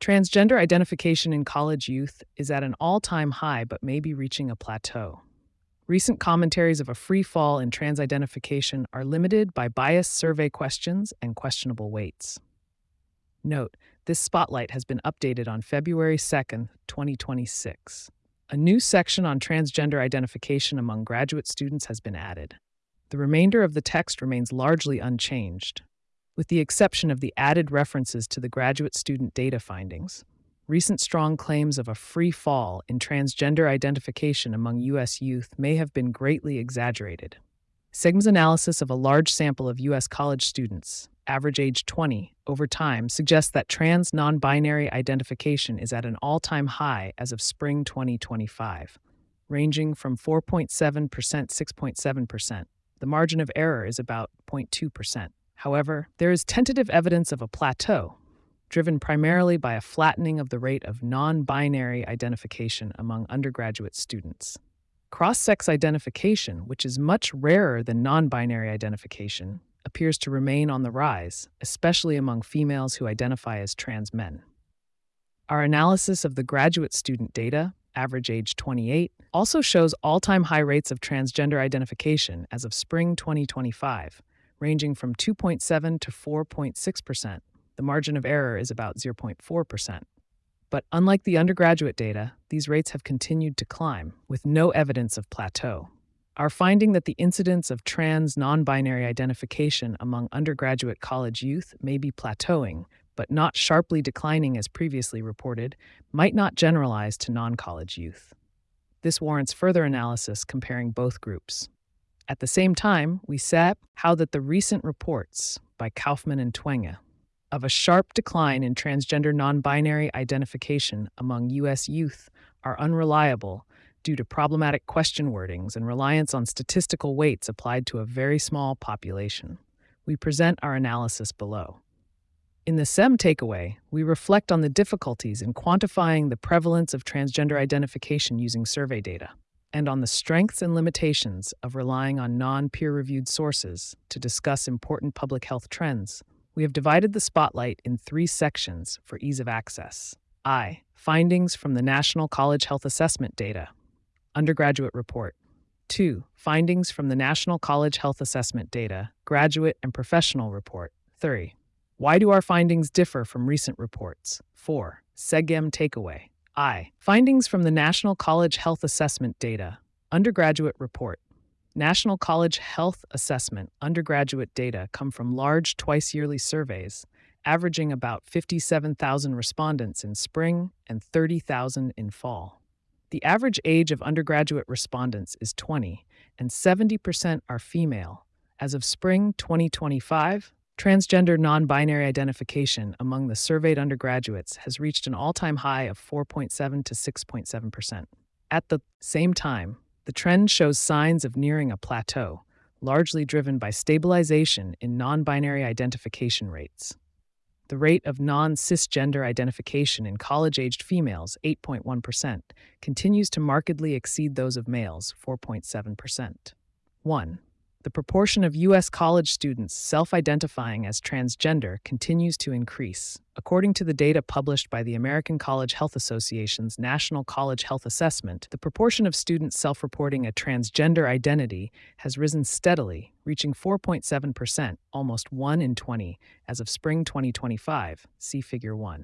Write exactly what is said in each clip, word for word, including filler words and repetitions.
Transgender identification in college youth is at an all-time high but may be reaching a plateau. Recent commentaries of a free fall in trans identification are limited by biased survey questions and questionable weights. Note, this spotlight has been updated on February second, twenty twenty-six. A new section on transgender identification among graduate students has been added. The remainder of the text remains largely unchanged, with the exception of the added references to the graduate student data findings. Recent strong claims of a free fall in transgender identification among U S youth may have been greatly exaggerated. SIGM's analysis of a large sample of U S college students, average age twenty, over time suggests that trans non-binary identification is at an all-time high as of spring twenty twenty-five, ranging from four point seven percent to six point seven percent. The margin of error is about zero point two percent. However, there is tentative evidence of a plateau, driven primarily by a flattening of the rate of non-binary identification among undergraduate students. Cross-sex identification, which is much rarer than non-binary identification, appears to remain on the rise, especially among females who identify as trans men. Our analysis of the graduate student data, average age twenty-eight, also shows all-time high rates of transgender identification as of spring twenty twenty-five, ranging from two point seven to four point six percent. The margin of error is about zero point four percent. But unlike the undergraduate data, these rates have continued to climb, with no evidence of plateau. Our finding that the incidence of trans non-binary identification among undergraduate college youth may be plateauing, but not sharply declining as previously reported, might not generalize to non-college youth. This warrants further analysis comparing both groups. At the same time, we saw how that the recent reports by Kaufman and Twenge of a sharp decline in transgender non-binary identification among U S youth are unreliable due to problematic question wordings and reliance on statistical weights applied to a very small population. We present our analysis below. In the S E M takeaway, we reflect on the difficulties in quantifying the prevalence of transgender identification using survey data, and on the strengths and limitations of relying on non-peer-reviewed sources to discuss important public health trends. We have divided the spotlight in three sections for ease of access. I. Findings from the National College Health Assessment Data. Undergraduate Report. two. Findings from the National College Health Assessment Data, Graduate and Professional Report. three. Why do our findings differ from recent reports? four. SEGEM Takeaway. I. Findings from the National College Health Assessment Data, Undergraduate Report. National College Health Assessment undergraduate data come from large twice-yearly surveys, averaging about fifty-seven thousand respondents in spring and thirty thousand in fall. The average age of undergraduate respondents is twenty, and seventy percent are female. As of spring twenty twenty-five, transgender non-binary identification among the surveyed undergraduates has reached an all-time high of four point seven to six point seven percent. At the same time, the trend shows signs of nearing a plateau, largely driven by stabilization in non-binary identification rates. The rate of non-cisgender identification in college-aged females, eight point one percent, continues to markedly exceed those of males, four point seven percent. one. The proportion of U S college students self-identifying as transgender continues to increase. According to the data published by the American College Health Association's National College Health Assessment, the proportion of students self-reporting a transgender identity has risen steadily, reaching four point seven percent, almost one in twenty, as of spring twenty twenty-five. See Figure one.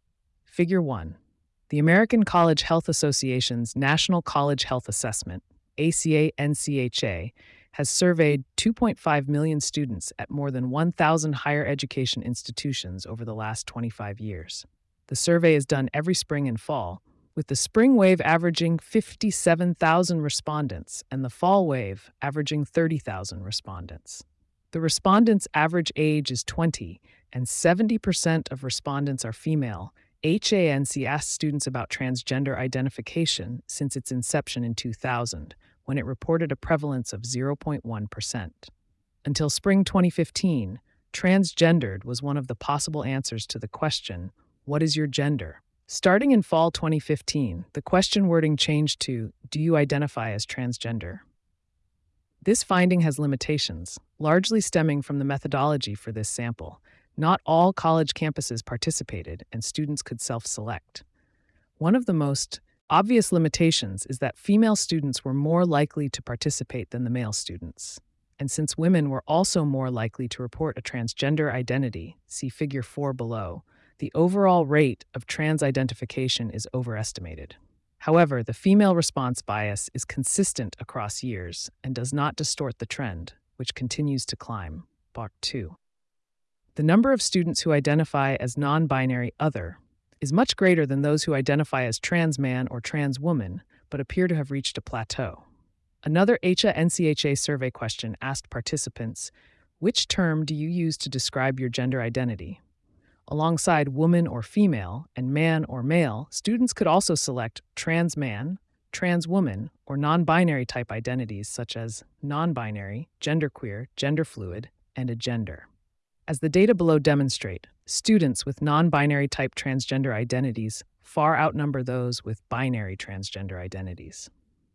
Figure one. The American College Health Association's National College Health Assessment, A C A N C H A, has surveyed two point five million students at more than one thousand higher education institutions over the last twenty-five years. The survey is done every spring and fall, with the spring wave averaging fifty-seven thousand respondents and the fall wave averaging thirty thousand respondents. The respondents' average age is twenty, and seventy percent of respondents are female. H A N C asked students about transgender identification since its inception in two thousand, when it reported a prevalence of zero point one percent. Until spring twenty fifteen, transgendered was one of the possible answers to the question, "What is your gender?" Starting in fall twenty fifteen, the question wording changed to, "Do you identify as transgender?" This finding has limitations, largely stemming from the methodology for this sample, Not all college campuses participated, and students could self-select. One of the most obvious limitations is that female students were more likely to participate than the male students. And since women were also more likely to report a transgender identity, see Figure four below, the overall rate of trans identification is overestimated. However, the female response bias is consistent across years and does not distort the trend, which continues to climb. Part two. The number of students who identify as non-binary other is much greater than those who identify as trans man or trans woman, but appear to have reached a plateau. Another H A N C H A survey question asked participants, which term do you use to describe your gender identity? Alongside woman or female and man or male, students could also select trans man, trans woman, or non-binary type identities such as non-binary, genderqueer, gender fluid, and agender. As the data below demonstrate, students with non-binary type transgender identities far outnumber those with binary transgender identities.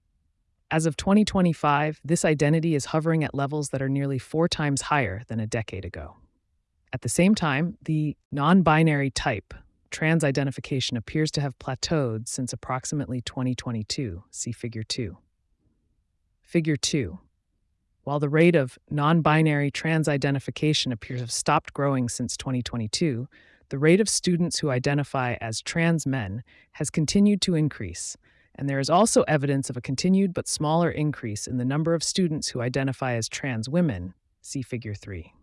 As of twenty twenty-five, this identity is hovering at levels that are nearly four times higher than a decade ago. At the same time, the non-binary type trans identification appears to have plateaued since approximately twenty twenty-two. See Figure two. Figure two. While the rate of non-binary trans identification appears to have stopped growing since twenty twenty-two, the rate of students who identify as trans men has continued to increase, and there is also evidence of a continued but smaller increase in the number of students who identify as trans women. See Figure three.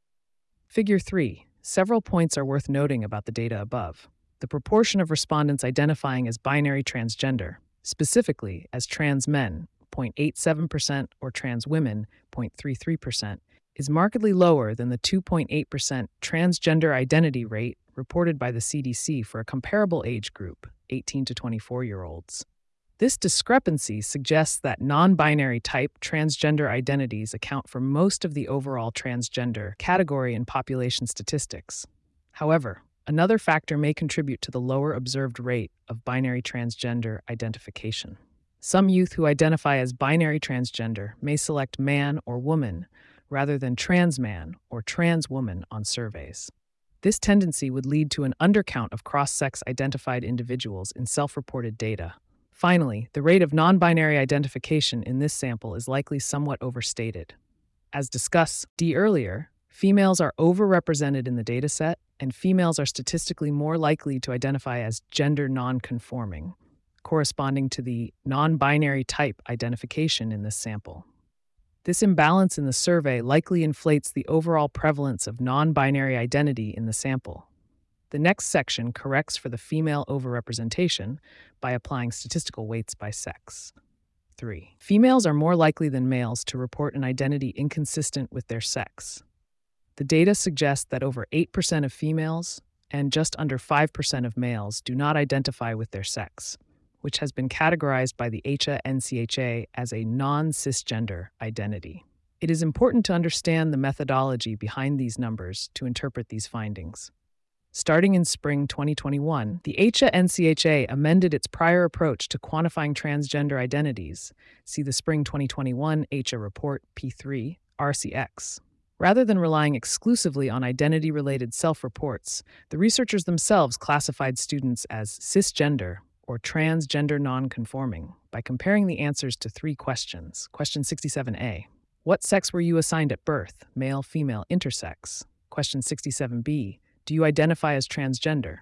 Figure three. Several points are worth noting about the data above. The proportion of respondents identifying as binary transgender, specifically as trans men, zero point eight seven percent, or trans women, zero point three three percent, is markedly lower than the two point eight percent transgender identity rate reported by the C D C for a comparable age group, eighteen to twenty-four-year-olds. This discrepancy suggests that non-binary type transgender identities account for most of the overall transgender category in population statistics. However, another factor may contribute to the lower observed rate of binary transgender identification. Some youth who identify as binary transgender may select man or woman rather than trans man or trans woman on surveys. This tendency would lead to an undercount of cross-sex identified individuals in self-reported data. Finally, the rate of non-binary identification in this sample is likely somewhat overstated. As discussed earlier, females are overrepresented in the dataset, and females are statistically more likely to identify as gender non-conforming, corresponding to the non-binary type identification in this sample. This imbalance in the survey likely inflates the overall prevalence of non-binary identity in the sample. The next section corrects for the female overrepresentation by applying statistical weights by sex. three. Females are more likely than males to report an identity inconsistent with their sex. The data suggests that over eight percent of females and just under five percent of males do not identify with their sex, which has been categorized by the H A N C H A as a non-cisgender identity. It is important to understand the methodology behind these numbers to interpret these findings. Starting in spring twenty twenty-one, the H A N C H A amended its prior approach to quantifying transgender identities. See the spring twenty twenty-one H A report P three R C X. Rather than relying exclusively on identity-related self-reports, the researchers themselves classified students as cisgender or transgender non-conforming by comparing the answers to three questions. Question sixty-seven A. What sex were you assigned at birth? Male, female, intersex. Question sixty-seven B. Do you identify as transgender?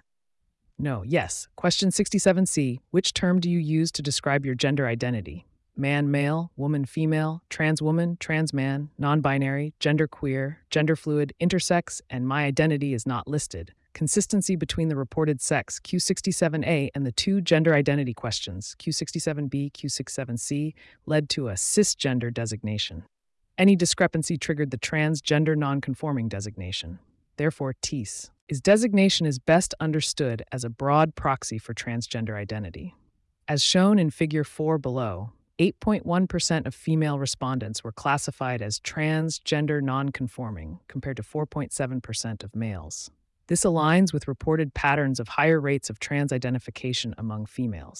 No, yes. Question sixty-seven C. Which term do you use to describe your gender identity? Man, male, woman, female, trans woman, trans man, non-binary, genderqueer, gender fluid, intersex, and my identity is not listed. Consistency between the reported sex, Q sixty-seven A, and the two gender identity questions, Q sixty-seven B, Q sixty-seven C, led to a cisgender designation. Any discrepancy triggered the transgender nonconforming designation. Therefore, T I S. Is designation is best understood as a broad proxy for transgender identity. As shown in Figure four below, eight point one percent of female respondents were classified as transgender nonconforming, compared to four point seven percent of males. This aligns with reported patterns of higher rates of trans identification among females.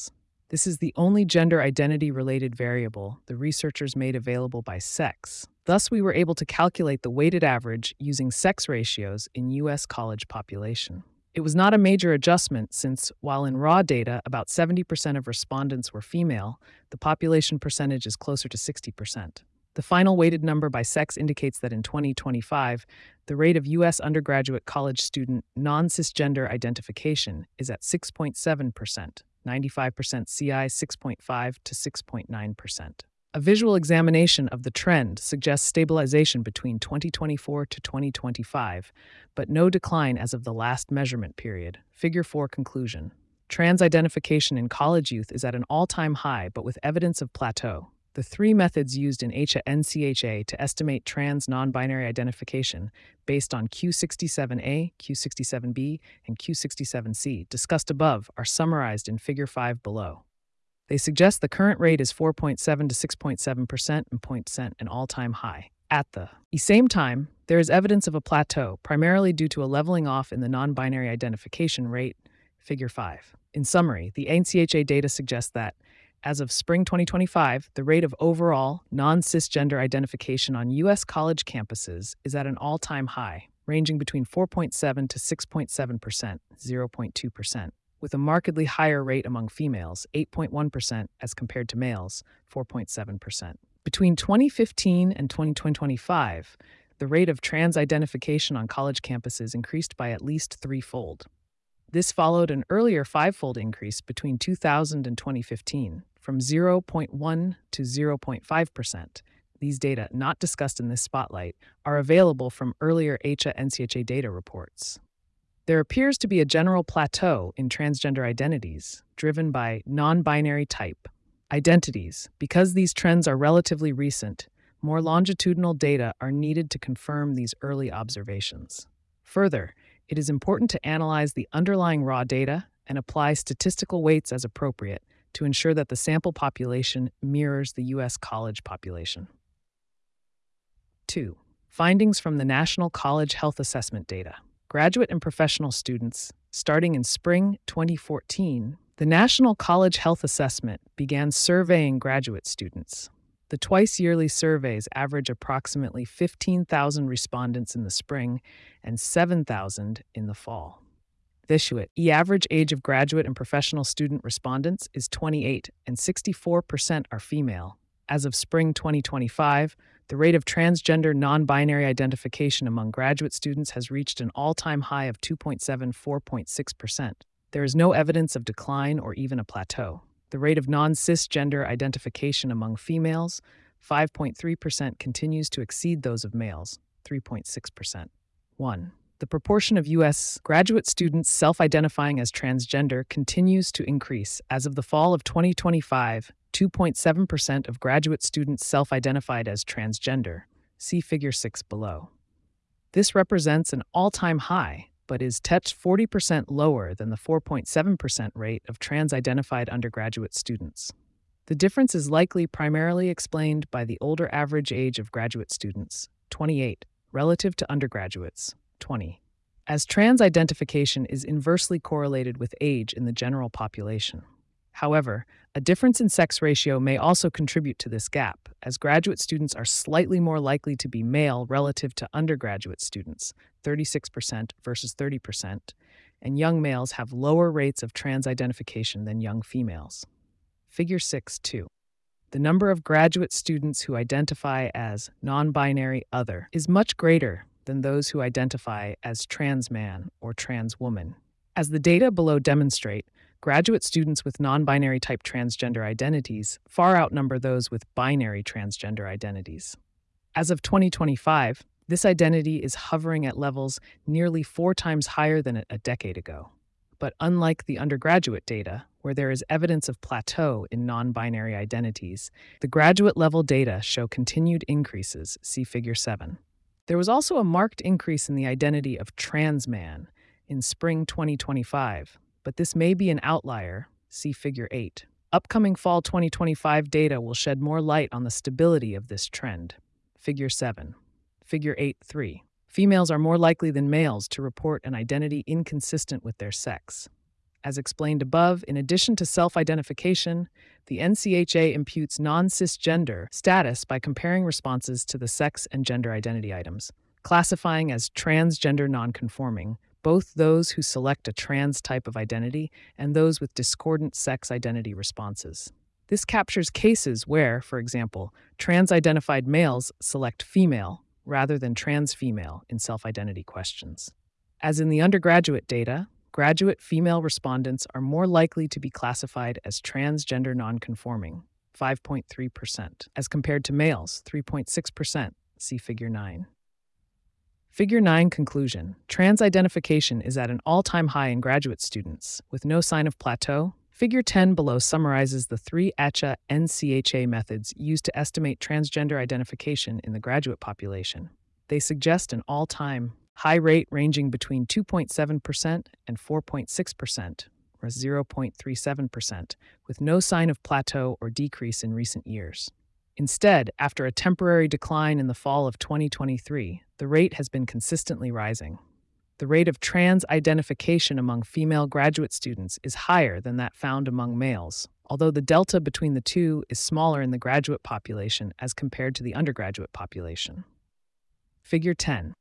This is the only gender identity-related variable the researchers made available by sex. Thus, we were able to calculate the weighted average using sex ratios in U S college population. It was not a major adjustment since, while in raw data about seventy percent of respondents were female, the population percentage is closer to sixty percent. The final weighted number by sex indicates that in twenty twenty-five, the rate of U S undergraduate college student non-cisgender identification is at six point seven percent, ninety-five percent C I six point five to six point nine percent. A visual examination of the trend suggests stabilization between twenty twenty-four to twenty twenty-five, but no decline as of the last measurement period. Figure four conclusion. Trans identification in college youth is at an all-time high, but with evidence of plateau. The three methods used in H A N C H A to estimate trans non-binary identification, based on Q sixty-seven A, Q sixty-seven B, and Q sixty-seven C, discussed above, are summarized in Figure five below. They suggest the current rate is four point seven to six point seven percent and zero point seven percent an all-time high. At the same time, there is evidence of a plateau, primarily due to a leveling off in the non-binary identification rate, Figure five. In summary, the N C H A data suggests that, as of spring twenty twenty-five, the rate of overall non-cisgender identification on U S college campuses is at an all-time high, ranging between four point seven to six point seven percent, zero point two percent, with a markedly higher rate among females, eight point one percent, as compared to males, four point seven percent. Between twenty fifteen and twenty twenty-five, the rate of trans identification on college campuses increased by at least threefold. This followed an earlier fivefold increase between two thousand and twenty fifteen, from zero point one to zero point five percent. These data, not discussed in this spotlight, are available from earlier H A N C H A data reports. There appears to be a general plateau in transgender identities, driven by non-binary type identities. Because these trends are relatively recent, more longitudinal data are needed to confirm these early observations. Further, it is important to analyze the underlying raw data and apply statistical weights as appropriate to ensure that the sample population mirrors the U S college population. two. Findings from the National College Health Assessment data. Graduate and professional students, starting in spring twenty fourteen, the National College Health Assessment began surveying graduate students. The twice-yearly surveys average approximately fifteen thousand respondents in the spring and seven thousand in the fall. The average age of graduate and professional student respondents is twenty-eight, and sixty-four percent are female. As of spring twenty twenty-five, the rate of transgender non-binary identification among graduate students has reached an all-time high of two point seven to four point six percent. There is no evidence of decline or even a plateau. The rate of non-cisgender identification among females, five point three percent, continues to exceed those of males, three point six percent. one. The proportion of U S graduate students self-identifying as transgender continues to increase. As of the fall of twenty twenty-five, two point seven percent of graduate students self-identified as transgender. See Figure six below. This represents an all-time high, but is forty percent lower than the four point seven percent rate of trans-identified undergraduate students. The difference is likely primarily explained by the older average age of graduate students, twenty-eight, relative to undergraduates, twenty, as trans identification is inversely correlated with age in the general population. However, a difference in sex ratio may also contribute to this gap, as graduate students are slightly more likely to be male relative to undergraduate students, thirty-six percent versus thirty percent, and young males have lower rates of trans identification than young females. Figure six two. The number of graduate students who identify as non-binary other is much greater than those who identify as trans man or trans woman. As the data below demonstrate, graduate students with non-binary type transgender identities far outnumber those with binary transgender identities. As of twenty twenty-five, this identity is hovering at levels nearly four times higher than a decade ago. But unlike the undergraduate data, where there is evidence of plateau in non-binary identities, the graduate-level data show continued increases, see Figure seven. There was also a marked increase in the identity of trans man in spring twenty twenty-five, but this may be an outlier, see Figure eight. Upcoming fall twenty twenty-five data will shed more light on the stability of this trend. Figure seven. Figure eight three. Females are more likely than males to report an identity inconsistent with their sex. As explained above, in addition to self-identification, the N C H A imputes non-cisgender status by comparing responses to the sex and gender identity items, classifying as transgender nonconforming both those who select a trans type of identity and those with discordant sex identity responses. This captures cases where, for example, trans-identified males select female rather than trans female in self-identity questions. As in the undergraduate data, graduate female respondents are more likely to be classified as transgender nonconforming, five point three percent, as compared to males, three point six percent. See Figure nine. Figure nine conclusion. Trans identification is at an all-time high in graduate students, with no sign of plateau. Figure ten below summarizes the three A C H A N C H A methods used to estimate transgender identification in the graduate population. They suggest an all-time high rate ranging between two point seven percent and four point six percent, or zero point three seven percent, with no sign of plateau or decrease in recent years. Instead, after a temporary decline in the fall of twenty twenty-three, the rate has been consistently rising. The rate of trans identification among female graduate students is higher than that found among males, although the delta between the two is smaller in the graduate population as compared to the undergraduate population. Figure ten.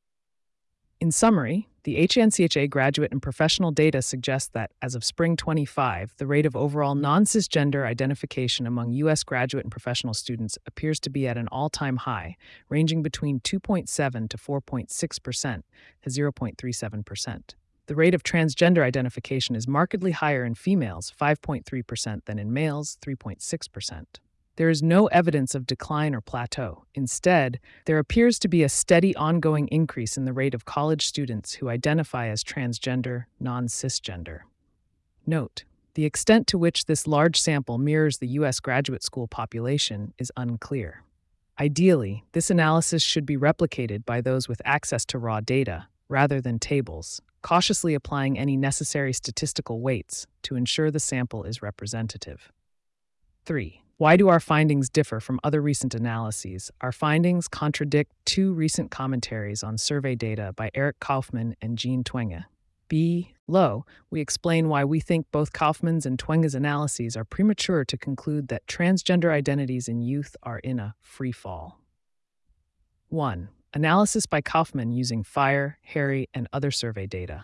In summary, the H A N C H A graduate and professional data suggests that, as of spring twenty-five, the rate of overall non-cisgender identification among U S graduate and professional students appears to be at an all-time high, ranging between two point seven to four point six percent to zero point three seven percent. The rate of transgender identification is markedly higher in females, five point three percent, than in males, three point six percent. There is no evidence of decline or plateau. Instead, there appears to be a steady ongoing increase in the rate of college students who identify as transgender, non-cisgender. Note: the extent to which this large sample mirrors the U S graduate school population is unclear. Ideally, this analysis should be replicated by those with access to raw data, rather than tables, cautiously applying any necessary statistical weights to ensure the sample is representative. three. Why do our findings differ from other recent analyses? Our findings contradict two recent commentaries on survey data by Eric Kaufmann and Jean Twenge. Below, we explain why we think both Kaufmann's and Twenge's analyses are premature to conclude that transgender identities in youth are in a free fall. one. Analysis by Kaufmann using FIRE, HARRY, and other survey data.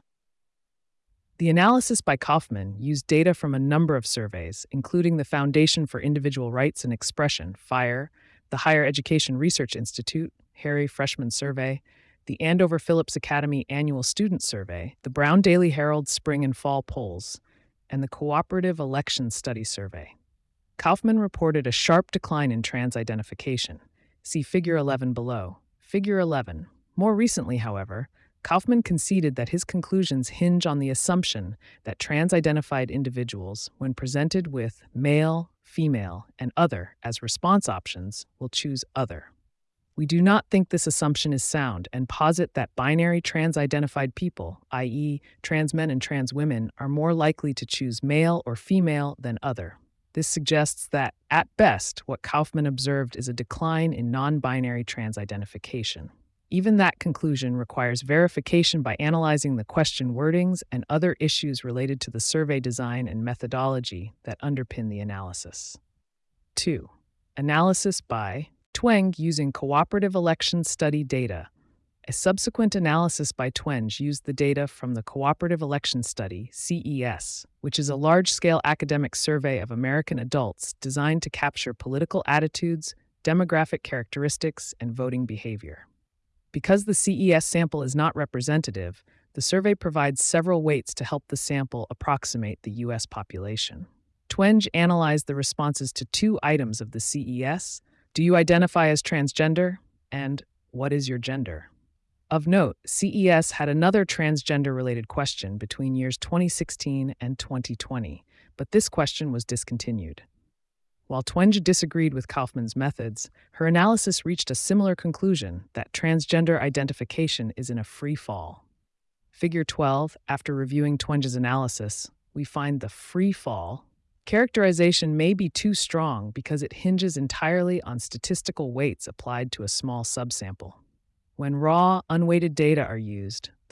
The analysis by Kaufmann used data from a number of surveys, including the Foundation for Individual Rights and Expression, FIRE, the Higher Education Research Institute, HARRY Freshman Survey, the Andover Phillips Academy Annual Student Survey, the Brown Daily Herald Spring and Fall Polls, and the Cooperative Election Study Survey. Kaufmann reported a sharp decline in trans identification. See Figure eleven below. Figure eleven. More recently, however, Kaufmann conceded that his conclusions hinge on the assumption that trans-identified individuals, when presented with male, female, and other as response options, will choose other. We do not think this assumption is sound and posit that binary trans-identified people, that is, trans men and trans women, are more likely to choose male or female than other. This suggests that, at best, what Kaufmann observed is a decline in non-binary trans-identification. Even that conclusion requires verification by analyzing the question wordings and other issues related to the survey design and methodology that underpin the analysis. two. Analysis by Twenge using cooperative election study data. A subsequent analysis by Twenge used the data from the Cooperative Election Study, C E S, which is a large-scale academic survey of American adults designed to capture political attitudes, demographic characteristics, and voting behavior. Because the C E S sample is not representative, the survey provides several weights to help the sample approximate the U S population. Twenge analyzed the responses to two items of the C E S: do you identify as transgender? And what is your gender? Of note, C E S had another transgender-related question between years twenty sixteen and twenty twenty, but this question was discontinued. While Twenge disagreed with Kaufmann's methods, her analysis reached a similar conclusion that transgender identification is in a free fall. Figure twelve, after reviewing Twenge's analysis, we find the free fall characterization may be too strong because it hinges entirely on statistical weights applied to a small subsample. When raw, unweighted data are used, the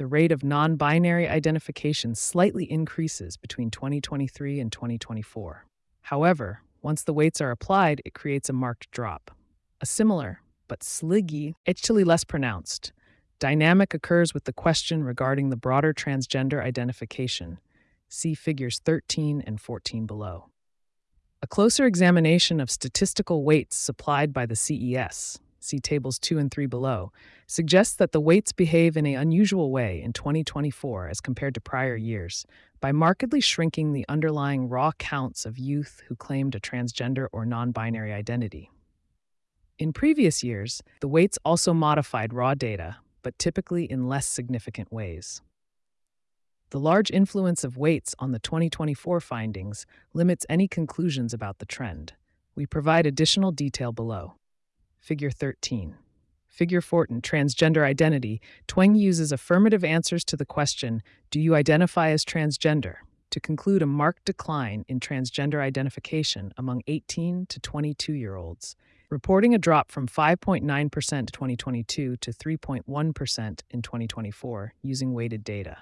the rate of non-binary identification slightly increases between twenty twenty-three and twenty twenty-four. However, once the weights are applied, it creates a marked drop. A similar, but slightly, actually less pronounced, dynamic occurs with the question regarding the broader transgender identification. See figures thirteen and fourteen below. A closer examination of statistical weights supplied by the C E S, see tables two and three below, suggests that the weights behave in an unusual way in twenty twenty-four as compared to prior years, by markedly shrinking the underlying raw counts of youth who claimed a transgender or non-binary identity. In previous years, the weights also modified raw data, but typically in less significant ways. The large influence of weights on the twenty twenty-four findings limits any conclusions about the trend. We provide additional detail below. Figure thirteen. Figure fourteen, transgender identity. Tweng uses affirmative answers to the question, "Do you identify as transgender?" to conclude a marked decline in transgender identification among eighteen to twenty-two-year-olds, reporting a drop from five point nine percent in twenty twenty-two to three point one percent in twenty twenty-four using weighted data.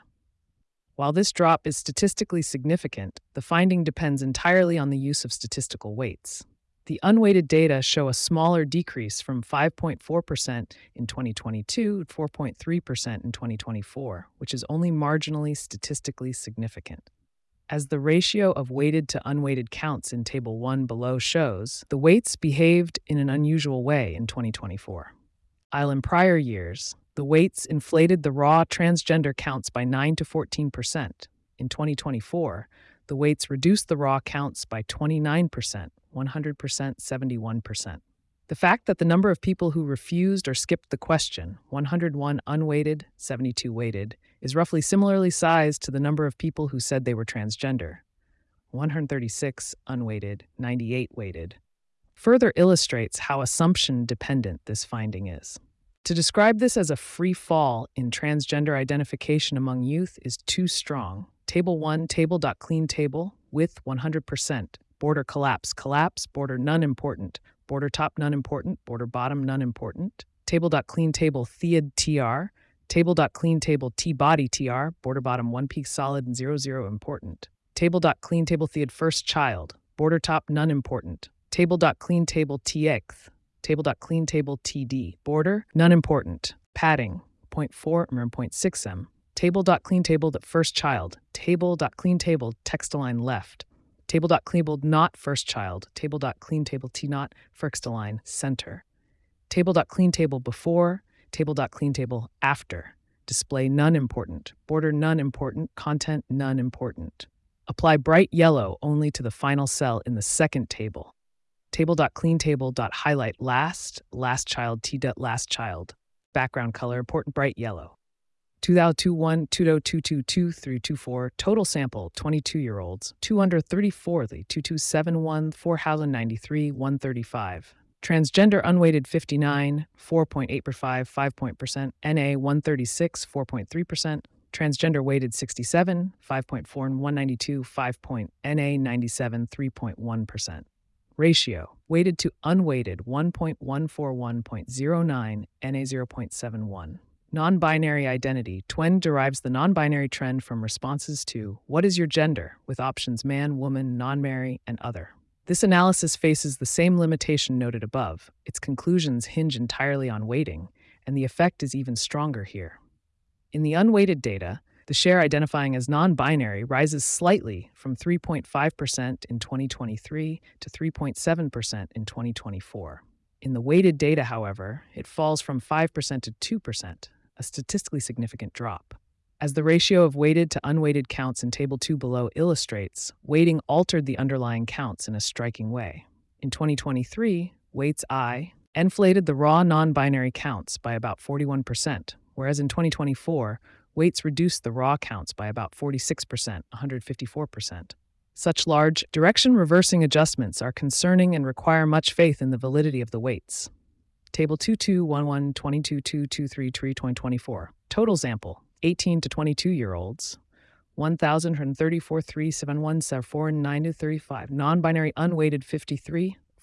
While this drop is statistically significant, the finding depends entirely on the use of statistical weights. The unweighted data show a smaller decrease from five point four percent in twenty twenty-two to four point three percent in twenty twenty-four, which is only marginally statistically significant. As the ratio of weighted to unweighted counts in Table one below shows, the weights behaved in an unusual way in twenty twenty-four. While in prior years, the weights inflated the raw transgender counts by nine to fourteen percent. In twenty twenty-four, the weights reduced the raw counts by twenty-nine percent, one hundred percent, seventy-one percent. The fact that the number of people who refused or skipped the question, one hundred one unweighted, seventy-two weighted, is roughly similarly sized to the number of people who said they were transgender, one hundred thirty-six unweighted, ninety-eight weighted, further illustrates how assumption-dependent this finding is. To describe this as a free fall in transgender identification among youth is too strong. Table one, table.clean table, width one hundred percent, border collapse, collapse, border none important, border top none important, border bottom none important, table.clean table, theod tr, table.clean table, t-body tr, border bottom one peak solid and zero zero important, table.clean table, theod first child, border top none important, table.clean table, tx, table.clean table td, border, none important, padding, zero point four or zero point six m, table.clean table that first child, table.clean table text align left, table.clean table not first child, table.clean table t not first align center, table.clean table before, table.clean table after, display none important, border none important, content none important. Apply bright yellow only to the final cell in the second table. Table.clean table.highlight last, last child, t last child. Background color, important bright yellow. two thousand twenty-one, two thousand two hundred twenty-two through twenty-four, total sample, twenty-two-year-olds, two hundred thirty-four, two thousand seventy-one, four thousand ninety-three, one hundred thirty-five. Transgender unweighted fifty-nine, four point eight percent, five percent, N A one hundred thirty-six, four point three percent, transgender weighted sixty-seven, five point four and one hundred ninety-two, five point, N A ninety-seven, three point one percent. Ratio, weighted to unweighted one point one four one point zero nine, N A zero point seven one. Non-binary identity, Tweng derives the non-binary trend from responses to what is your gender, with options man, woman, non-binary, and other. This analysis faces the same limitation noted above. Its conclusions hinge entirely on weighting, and the effect is even stronger here. In the unweighted data, the share identifying as non-binary rises slightly from three point five percent in twenty twenty-three to three point seven percent in twenty twenty-four. In the weighted data, however, it falls from five percent to two percent, a statistically significant drop. As the ratio of weighted to unweighted counts in Table two below illustrates, weighting altered the underlying counts in a striking way. In twenty twenty-three, weights I inflated the raw non-binary counts by about forty-one percent, whereas in twenty twenty-four, weights reduced the raw counts by about forty-six percent, one hundred fifty-four percent. Such large, direction-reversing adjustments are concerning and require much faith in the validity of the weights. Table two two one one twenty-two two twenty-three twenty twenty-four. Total sample, eighteen to twenty-two-year-olds, one thousand one hundred thirty-four, three hundred seventy-one, four hundred nine to thirty-five. Non-binary unweighted fifty-three,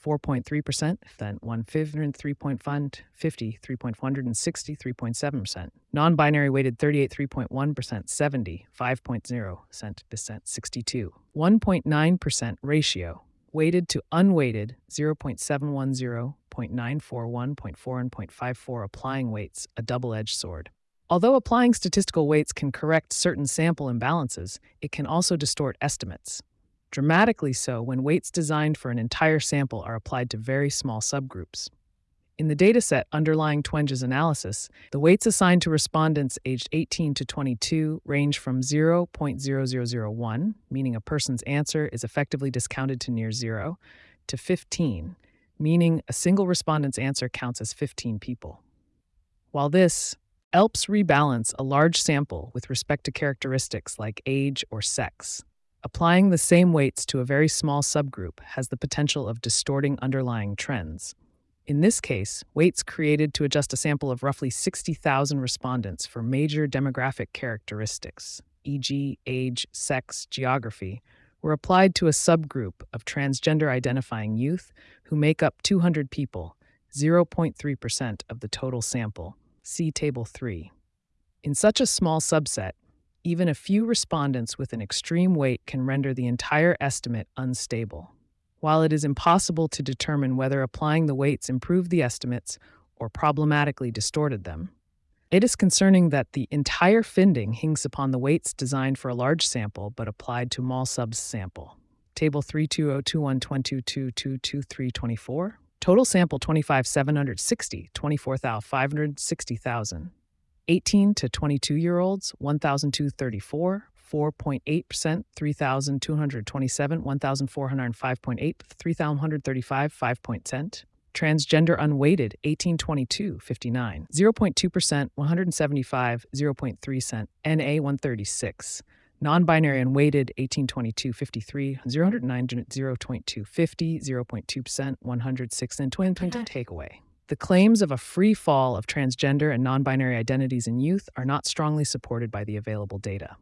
four point three percent, then one hundred three point five, three point one hundred sixty, three point seven percent. Non-binary weighted thirty-eight, three point one percent, seventy, five point zero percent, sixty-two. one point nine percent ratio. Weighted to unweighted, zero point seven one zero, zero point nine four one, zero point four, and zero point five four. Applying weights, a double-edged sword. Although applying statistical weights can correct certain sample imbalances, it can also distort estimates. Dramatically so when weights designed for an entire sample are applied to very small subgroups. In the dataset underlying Twenge's analysis, the weights assigned to respondents aged eighteen to twenty-two range from zero point zero zero zero one, meaning a person's answer is effectively discounted to near zero, to fifteen, meaning a single respondent's answer counts as fifteen people. While this helps rebalance a large sample with respect to characteristics like age or sex, applying the same weights to a very small subgroup has the potential of distorting underlying trends. In this case, weights created to adjust a sample of roughly sixty thousand respondents for major demographic characteristics, for example, age, sex, geography, were applied to a subgroup of transgender-identifying youth who make up two hundred people, zero point three percent of the total sample. See Table three. In such a small subset, even a few respondents with an extreme weight can render the entire estimate unstable. While it is impossible to determine whether applying the weights improved the estimates or problematically distorted them, it is concerning that the entire finding hinges upon the weights designed for a large sample but applied to small subsample. Table three two zero two one two two two two three two four. Total sample twenty-five thousand seven hundred sixty, twenty-four thousand five hundred sixty thousand. eighteen to twenty-two-year-olds, one thousand two hundred thirty-four, four point eight percent, three thousand two hundred twenty-seven, one thousand four hundred five point eight, three thousand one hundred thirty-five, five percent. Transgender unweighted, eighteen twenty-two, fifty-nine, zero point two percent, one hundred seventy-five, zero point three percent, N A one thirty-six. Non-binary unweighted, eighteen twenty-two, fifty-three, zero hundred nine, zero point two, fifty, zero point two percent, one hundred six, and twin point takeaway. The claims of a free fall of transgender and non-binary identities in youth are not strongly supported by the available data.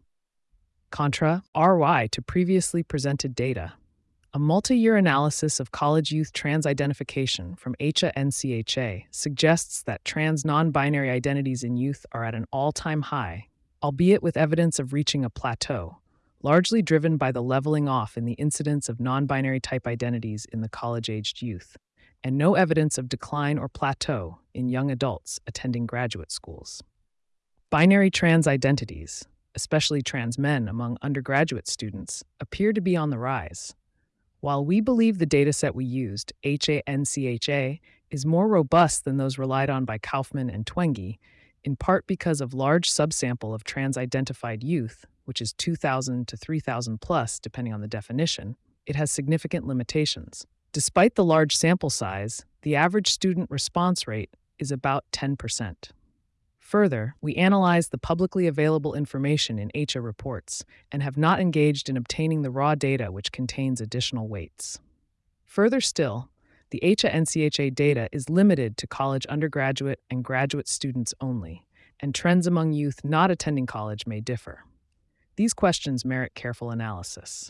Contra R Y to previously presented data. A multi-year analysis of college youth trans identification from H A N C H A suggests that trans non-binary identities in youth are at an all-time high, albeit with evidence of reaching a plateau, largely driven by the leveling off in the incidence of non-binary type identities in the college-aged youth, and no evidence of decline or plateau in young adults attending graduate schools. Binary trans identities, especially trans men among undergraduate students, appear to be on the rise. While we believe the dataset we used, H A N C H A, is more robust than those relied on by Kaufman and Twenge, in part because of large subsample of trans-identified youth, which is two thousand to three thousand plus depending on the definition, it has significant limitations. Despite the large sample size, the average student response rate is about ten percent. Further, we analyzed the publicly available information in H A reports and have not engaged in obtaining the raw data which contains additional weights. Further still, the H A N C H A data is limited to college undergraduate and graduate students only, and trends among youth not attending college may differ. These questions merit careful analysis.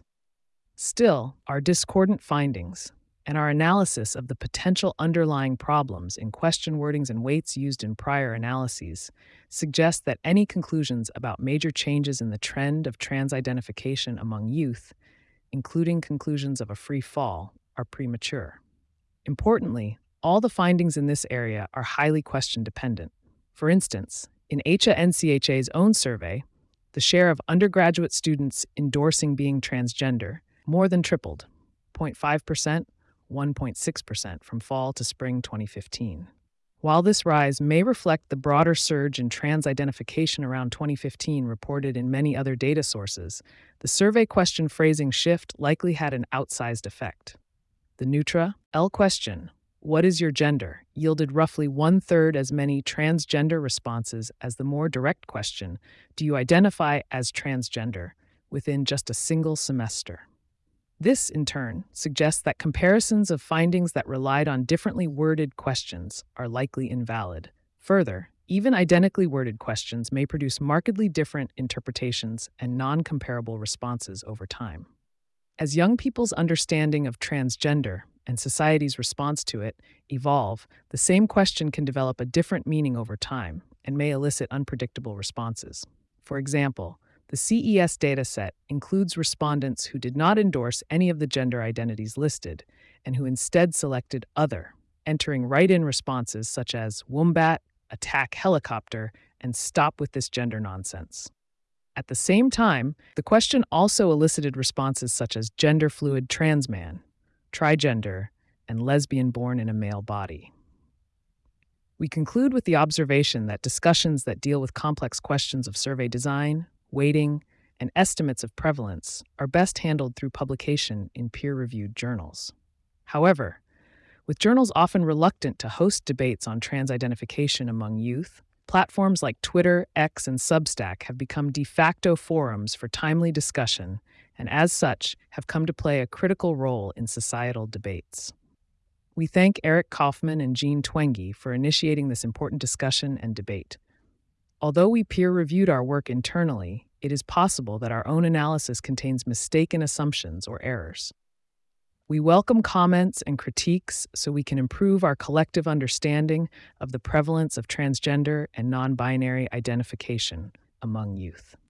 Still, our discordant findings and our analysis of the potential underlying problems in question wordings and weights used in prior analyses suggest that any conclusions about major changes in the trend of trans identification among youth, including conclusions of a free fall, are premature. Importantly, all the findings in this area are highly question-dependent. For instance, in H A N C H A's own survey, the share of undergraduate students endorsing being transgender more than tripled, zero point five percent, one point six percent from fall to spring twenty fifteen. While this rise may reflect the broader surge in trans identification around twenty fifteen reported in many other data sources, the survey question phrasing shift likely had an outsized effect. The Neutra L question, "What is your gender?" yielded roughly one-third as many transgender responses as the more direct question, "Do you identify as transgender?" within just a single semester. This, in turn, suggests that comparisons of findings that relied on differently worded questions are likely invalid. Further, even identically worded questions may produce markedly different interpretations and non-comparable responses over time. As young people's understanding of transgender and society's response to it evolve, the same question can develop a different meaning over time and may elicit unpredictable responses. For example, the C E S dataset includes respondents who did not endorse any of the gender identities listed and who instead selected other, entering write-in responses such as wombat, attack helicopter, and stop with this gender nonsense. At the same time, the question also elicited responses such as gender fluid trans man, trigender, and lesbian born in a male body. We conclude with the observation that discussions that deal with complex questions of survey design, weighting, and estimates of prevalence are best handled through publication in peer-reviewed journals. However, with journals often reluctant to host debates on trans identification among youth, platforms like Twitter, X, and Substack have become de facto forums for timely discussion and, as such, have come to play a critical role in societal debates. We thank Eric Kaufman and Jean Twenge for initiating this important discussion and debate. Although we peer-reviewed our work internally, it is possible that our own analysis contains mistaken assumptions or errors. We welcome comments and critiques so we can improve our collective understanding of the prevalence of transgender and non-binary identification among youth.